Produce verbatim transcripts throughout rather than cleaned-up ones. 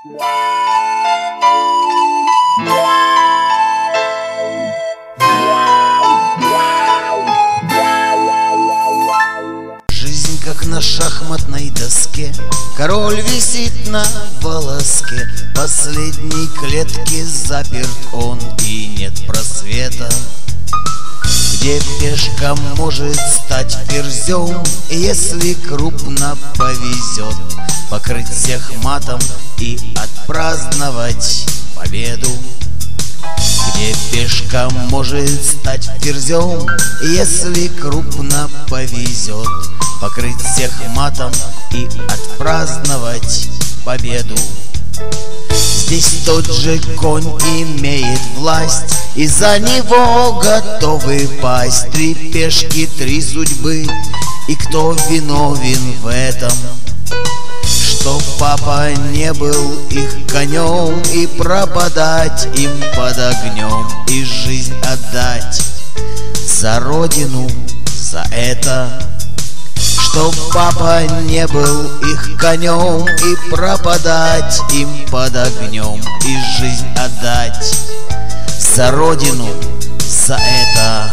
Жизнь как на шахматной доске, король висит на волоске, в последней клетке заперт он, и нет просвета. Где пешка может стать ферзем, если крупно повезет, покрыть всех матом и отпраздновать победу. Где пешка может стать ферзем, если крупно повезет, покрыть всех матом и отпраздновать победу. Здесь тот же конь имеет власть, и за него готовы пасть три пешки, три судьбы. И кто виновен в этом? Что папа не был их конем, и пропадать им под огнем, и жизнь отдать за родину, за это. Чтоб папа не был их конем, и пропадать им под огнем, и жизнь отдать за родину, за это.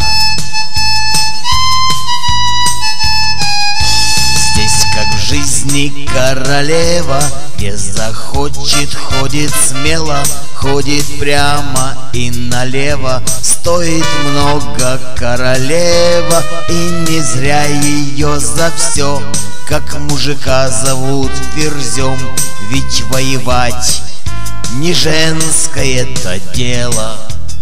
Здесь как в жизни королева, где захочет, ходит смело, ходит прямо и налево. Стоит много королева, и не зря ее за все, как мужика зовут ферзем. Ведь воевать не женское-то дело.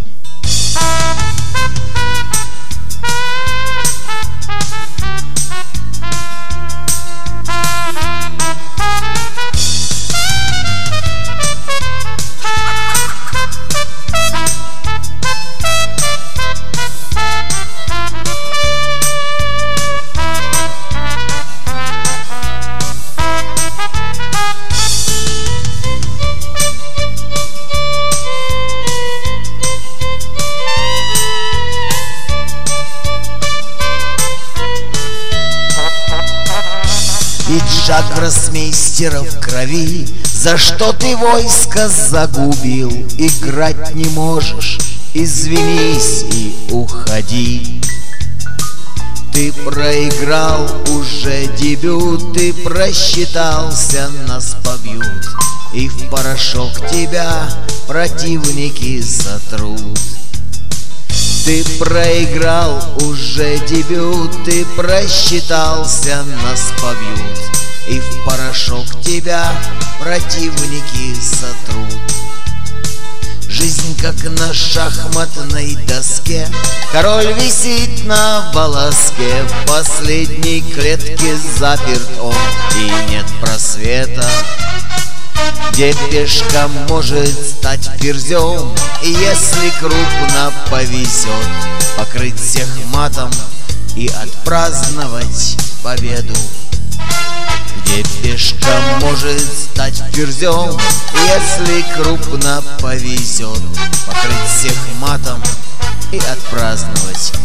Пиджак гроссмейстера в крови, за что ты войско загубил? Играть не можешь, извинись и уходи. Ты проиграл уже дебют, ты просчитался, нас побьют, и в порошок тебя противники сотрут. Ты проиграл уже дебют, ты просчитался, нас побьют, и в порошок тебя противники сотрут. Жизнь как на шахматной доске, король висит на волоске, в последней клетке заперт он, и нет просвета. Где пешка может стать ферзем, и если крупно повезет, покрыть всех матом и отпраздновать победу. Где пешка может стать ферзем, если крупно повезет, покрыть всех матом и отпраздновать